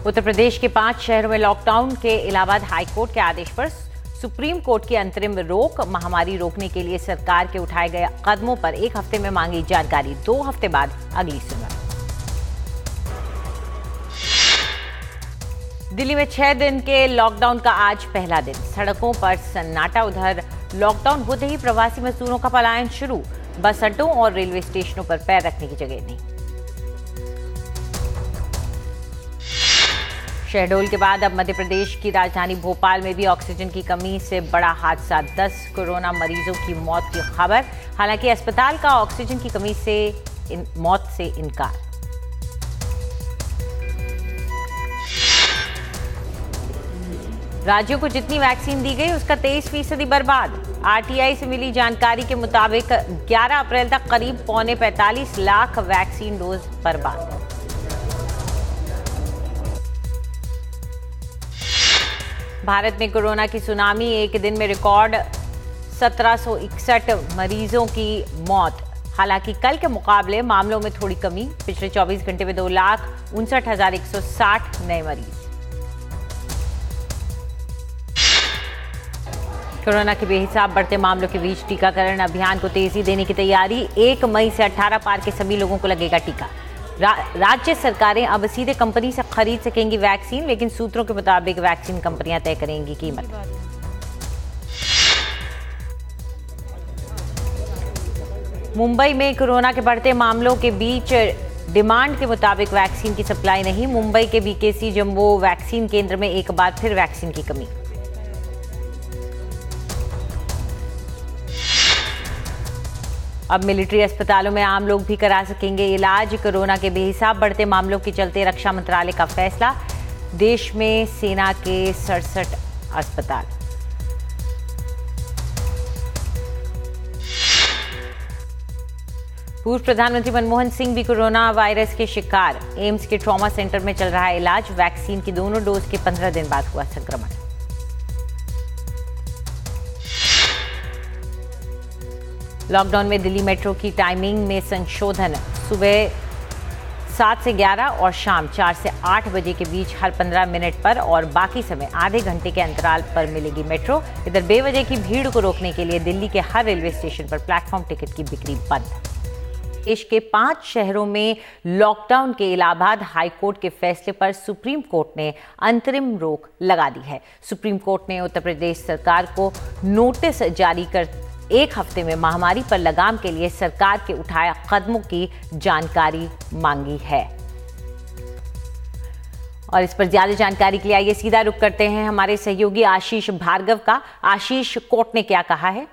उत्तर प्रदेश के 5 शहरों में लॉकडाउन के इलाहाबाद हाईकोर्ट के आदेश पर सुप्रीम कोर्ट की अंतरिम रोक। महामारी रोकने के लिए सरकार के उठाए गए कदमों पर 1 हफ्ते में मांगी जानकारी। 2 हफ्ते बाद अगली सुनवाई। दिल्ली में 6 दिन के लॉकडाउन का आज पहला दिन। सड़कों पर सन्नाटा। उधर लॉकडाउन होते ही प्रवासी मजदूरों का पलायन शुरू। बस अड्डों और रेलवे स्टेशनों पर पैर रखने की जगह नहीं। शहडोल के बाद अब मध्य प्रदेश की राजधानी भोपाल में भी ऑक्सीजन की कमी से बड़ा हादसा। 10 कोरोना मरीजों की मौत की खबर। हालांकि अस्पताल का ऑक्सीजन की कमी से मौत से इनकार। राज्यों को जितनी वैक्सीन दी गई उसका 23% बर्बाद। आरटीआई से मिली जानकारी के मुताबिक 11 अप्रैल तक करीब 45 लाख वैक्सीन डोज बर्बाद। भारत में कोरोना की सुनामी। एक दिन में रिकॉर्ड 1761 मरीजों की मौत। हालांकि कल के मुकाबले मामलों में थोड़ी कमी। पिछले 24 घंटे में 2,59,160 नए मरीज। कोरोना के बेहिसाब बढ़ते मामलों के बीच टीकाकरण अभियान को तेजी देने की तैयारी। 1 मई से 18 पार के सभी लोगों को लगेगा टीका। राज्य सरकारें अब सीधे कंपनी से खरीद सकेंगी वैक्सीन, लेकिन सूत्रों के मुताबिक वैक्सीन कंपनियां तय करेंगी कीमत। मुंबई में कोरोना के बढ़ते मामलों के बीच डिमांड के मुताबिक वैक्सीन की सप्लाई नहीं। मुंबई के बीकेसी जंबो वैक्सीन केंद्र में एक बार फिर वैक्सीन की कमी। अब मिलिट्री अस्पतालों में आम लोग भी करा सकेंगे इलाज। कोरोना के बेहिसाब बढ़ते मामलों के चलते रक्षा मंत्रालय का फैसला। देश में सेना के 67 अस्पताल। पूर्व प्रधानमंत्री मनमोहन सिंह भी कोरोना वायरस के शिकार। एम्स के ट्रॉमा सेंटर में चल रहा है इलाज। वैक्सीन की दोनों डोज के 15 दिन बाद हुआ संक्रमण। लॉकडाउन में दिल्ली मेट्रो की टाइमिंग में संशोधन। सुबह 7 से 11 और शाम 4 से 8 बजे के बीच हर 15 मिनट पर और बाकी समय आधे घंटे के अंतराल पर मिलेगी मेट्रो। इधर बेवजह की भीड़ को रोकने के लिए दिल्ली के हर रेलवे स्टेशन पर प्लेटफॉर्म टिकट की बिक्री बंद। देश के 5 शहरों में लॉकडाउन के इलाहाबाद हाईकोर्ट के फैसले पर सुप्रीम कोर्ट ने अंतरिम रोक लगा दी है। सुप्रीम कोर्ट ने उत्तर प्रदेश सरकार को नोटिस जारी कर 1 हफ्ते में महामारी पर लगाम के लिए सरकार के उठाए कदमों की जानकारी मांगी है। और इस पर ज्यादा जानकारी के लिए आइए सीधा रुख करते हैं हमारे सहयोगी आशीष भार्गव का। आशीष, कोर्ट ने क्या कहा है?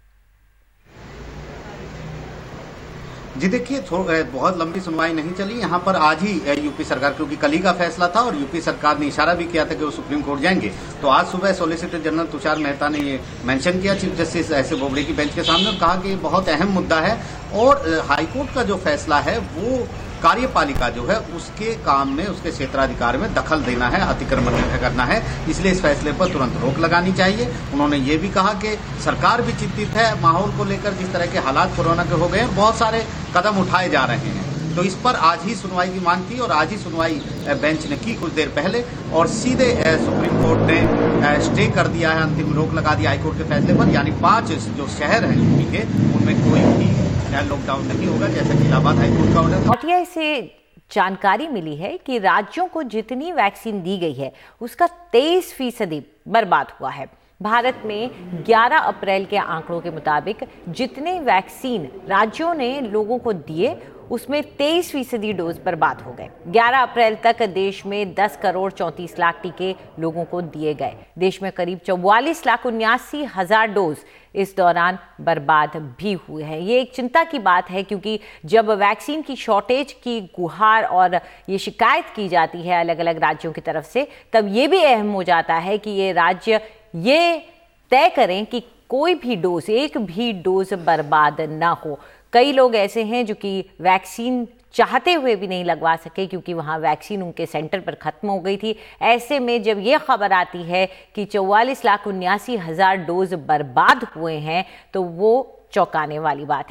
जी देखिए, बहुत लंबी सुनवाई नहीं चली। यहाँ पर आज ही यूपी सरकार, क्योंकि कल ही का फैसला था और यूपी सरकार ने इशारा भी किया था कि वो सुप्रीम कोर्ट जाएंगे, तो आज सुबह सॉलिसिटर जनरल तुषार मेहता ने ये मेंशन किया chief justice S A Bobde की बेंच के सामने और कहा कि बहुत अहम मुद्दा है और हाईकोर्ट का जो फैसला है वो कार्यपालिका जो है उसके काम में, उसके क्षेत्राधिकार में दखल देना है, अतिक्रमण करना है, इसलिए इस फैसले पर तुरंत रोक लगानी चाहिए। उन्होंने ये भी कहा कि सरकार भी चिंतित है माहौल को लेकर, जिस तरह के हालात कोरोना के हो गए हैं, बहुत सारे कदम उठाए जा रहे हैं। तो इस पर आज ही सुनवाई की मांग की और आज ही सुनवाई बेंच ने की कुछ देर पहले और सीधे सुप्रीम कोर्ट ने स्टे कर दिया है, अंतिम रोक लगा दिया हाईकोर्ट के फैसले पर। यानी 5 जो शहर हैं यूपी के, उनमें कोई भी लॉकडाउन नहीं होगा, जैसा कि इलाहाबाद हाईकोर्ट का ऑर्डर था। आरटीआई से जानकारी मिली है कि राज्यों को जितनी वैक्सीन दी गई है उसका 23% बर्बाद हुआ है। भारत में 11 अप्रैल के आंकड़ों के मुताबिक जितने वैक्सीन राज्यों ने लोगों को दिए उसमें 23% डोज बर्बाद हो गए। 11 अप्रैल तक देश में 10 करोड़ 34 लाख टीके लोगों को दिए गए। देश में करीब 44,79,000 डोज इस दौरान बर्बाद भी हुए हैं। ये एक चिंता की बात है, क्योंकि जब वैक्सीन की शॉर्टेज की गुहार और ये शिकायत की जाती है अलग अलग राज्यों की तरफ से, तब ये भी अहम हो जाता है कि ये राज्य ये तय करें कि कोई भी डोज, एक भी डोज बर्बाद ना हो। कई लोग ऐसे हैं जो कि वैक्सीन चाहते हुए भी नहीं लगवा सके क्योंकि वहां वैक्सीन उनके सेंटर पर खत्म हो गई थी। ऐसे में जब ये खबर आती है कि 44,79,000 डोज बर्बाद हुए हैं तो वो चौंकाने वाली बात है।